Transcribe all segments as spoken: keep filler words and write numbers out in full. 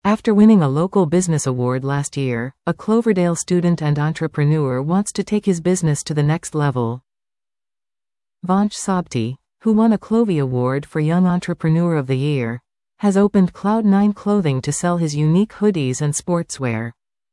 After winning a local business award last year, a Cloverdale student and entrepreneur wants to take his business to the next level. Vansh Sobti, who won a Clovey Award for Young Entrepreneur of the Year, has opened Cloud nine Clothing to sell his unique hoodies and sportswear.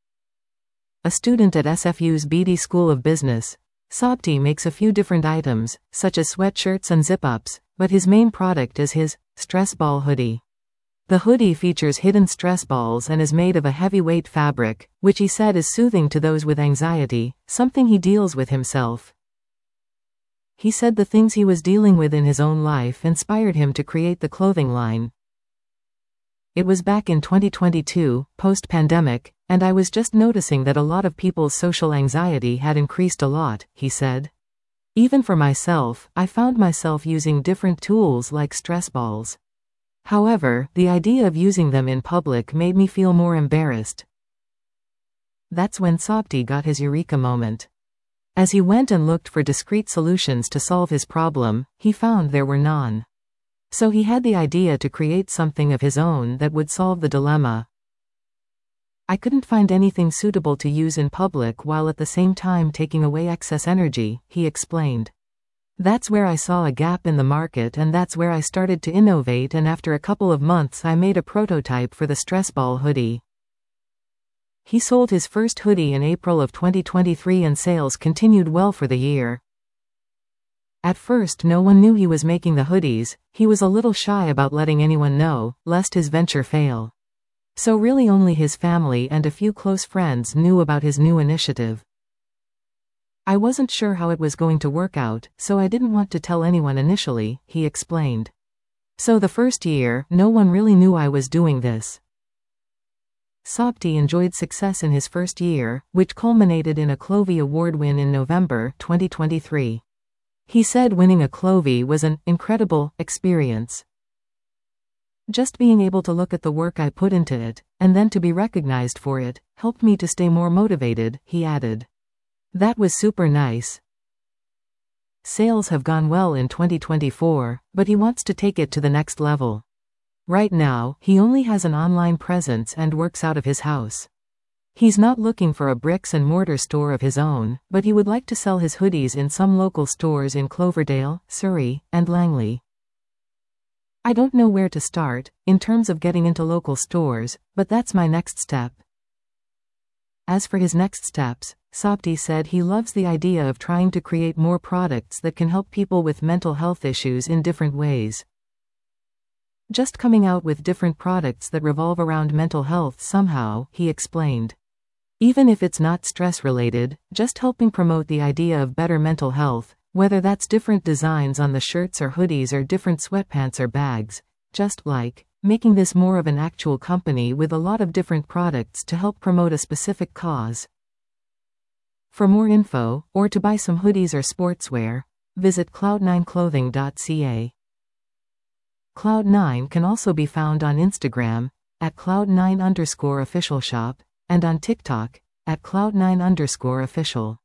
A student at S F U's Beatty School of Business, Sobti makes a few different items, such as sweatshirts and zip-ups, but his main product is his stress ball hoodie. The hoodie features hidden stress balls and is made of a heavyweight fabric, which he said is soothing to those with anxiety, something he deals with himself. He said the things he was dealing with in his own life inspired him to create the clothing line. It was back in twenty twenty-two, post-pandemic, and I was just noticing that a lot of people's social anxiety had increased a lot, he said. Even for myself, I found myself using different tools like stress balls. However, the idea of using them in public made me feel more embarrassed. That's when Sobti got his eureka moment. As he went and looked for discrete solutions to solve his problem, he found there were none. So he had the idea to create something of his own that would solve the dilemma. I couldn't find anything suitable to use in public while at the same time taking away excess energy, he explained. That's where I saw a gap in the market, and that's where I started to innovate, and after a couple of months I made a prototype for the stress ball hoodie. He sold his first hoodie in April of twenty twenty-three and sales continued well for the year. At first no one knew he was making the hoodies. He was a little shy about letting anyone know, lest his venture fail. So really only his family and a few close friends knew about his new initiative. I wasn't sure how it was going to work out, so I didn't want to tell anyone initially, he explained. So the first year, no one really knew I was doing this. Sobti enjoyed success in his first year, which culminated in a Clovey Award win in November twenty twenty-three. He said winning a Clovey was an incredible experience. Just being able to look at the work I put into it, and then to be recognized for it, helped me to stay more motivated, he added. That was super nice. Sales have gone well in twenty twenty-four, but he wants to take it to the next level. Right now, he only has an online presence and works out of his house. He's not looking for a bricks and mortar store of his own, but he would like to sell his hoodies in some local stores in Cloverdale, Surrey, and Langley. I don't know where to start, in terms of getting into local stores, but that's my next step. As for his next steps, Sobti said he loves the idea of trying to create more products that can help people with mental health issues in different ways. Just coming out with different products that revolve around mental health somehow, he explained. Even if it's not stress-related, just helping promote the idea of better mental health, whether that's different designs on the shirts or hoodies or different sweatpants or bags, just like making this more of an actual company with a lot of different products to help promote a specific cause. For more info, or to buy some hoodies or sportswear, visit cloud nine clothing dot c a. Cloud nine can also be found on Instagram, at cloud nine underscore official shop, and on TikTok, at cloud nine underscore official.